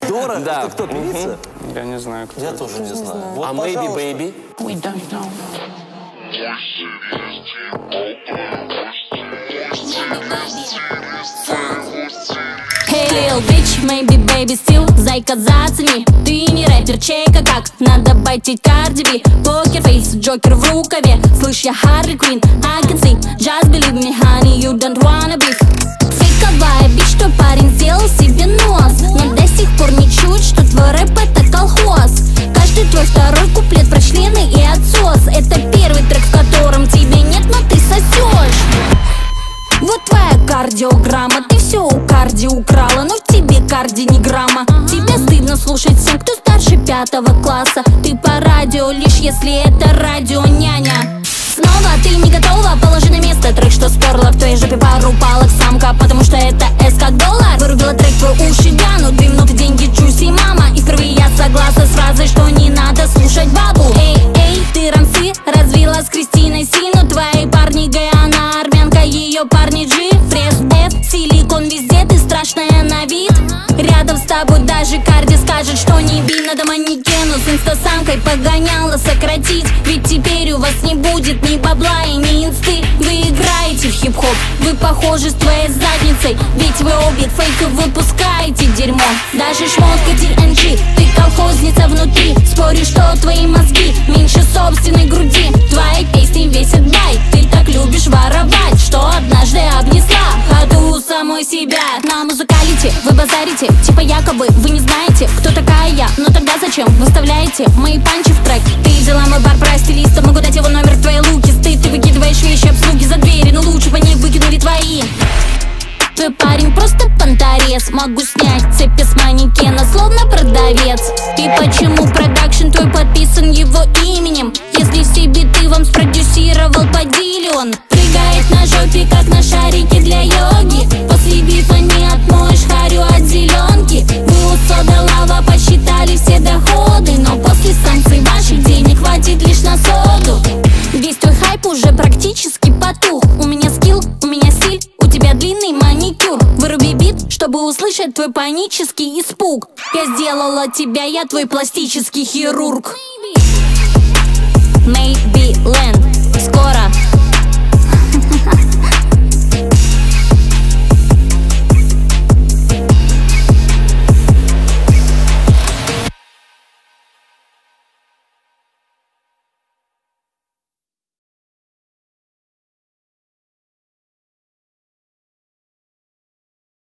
Дора? Да. Это кто, певица? Я не знаю, кто. Я тоже не знаю. Вот, А Maybe Baby? We don't know. Hey little bitch, maybe baby still. Зайка, зацени, ты не рэпер, чейка как надо байтить Cardi B. Покерфейс, Джокер в рукаве. Слышь, я Harley Quinn, I can sing. Just believe me, honey, you don't wanna be. Фейковая бич, что парень сделал себе нос, но до сих пор не чуть, что твой рэп это колхоз. Каждый твой второй куплет про члены и отсос. Это первый трек, в котором тебе нет, но ты сосешь. Вот твоя кардиограмма, ты все у карди украла, но в тебе карди ни грамма. Тебе стыдно слушать всем, кто старше 5 класса. Ты по радио, лишь если это радио няня. Снова ты не готова, положи на место трек, что сперла в твоей жопе пару палок самка, потому что это S как доллар. Вырубила трек, твой уши вянут, 2 минуты, деньги, чуси, мама. И впервые я согласна с фразой, что не надо слушать бабу. Эй, эй, ты рамсы развила с Кристиной Сину. Твои парни гей, она армянка, ее парни G. Фреш F, силикон везде, ты страшная на вид. Рядом с тобой даже Карди скажет, что не би. Надо манекену с инстасамкой погоняла сократить. Ведь теперь у вас не будет ни бабла и ни инсты. Вы играете в хип-хоп, вы похожи с твоей задницей. Ведь вы обе фейков выпускаете дерьмо. Даже шмотка TNG, ты колхозница внутри. Спорю, что твои мозги меньше собственной груди. Твои песни весят бай, ты так любишь воровать, что однажды обнесла ходу самой себя. На музыкалите вы базарите, типа якобы вы не знаете, кто такая я. Но тогда зачем выставляете мои панчи в трек? Ты взяла мой бар про стилиста, могу дать его номер в твоей луки. Стыд, ты выкидываешь вещи обслуги за двери, но лучше бы они выкинули твои. Твой парень просто понторез. Могу снять цепи с манекена, словно продавец. И почему продакшн твой подписан его именем? Если все биты вам спродюсировал Падильон. Прыгает на жопе, как на шарике для йоги. После бита не отмоешь харю от зеленки. Вы у Сода Лава посчитали все доходы, но после санкций ваших денег хватит лишь на соду. Весь твой хайп уже практически потух. У меня скилл, у меня стиль, у тебя длинный маникюр. Выруби бит, чтобы услышать твой панический испуг. Я сделала тебя, я твой пластический хирург. Maybe Land, скоро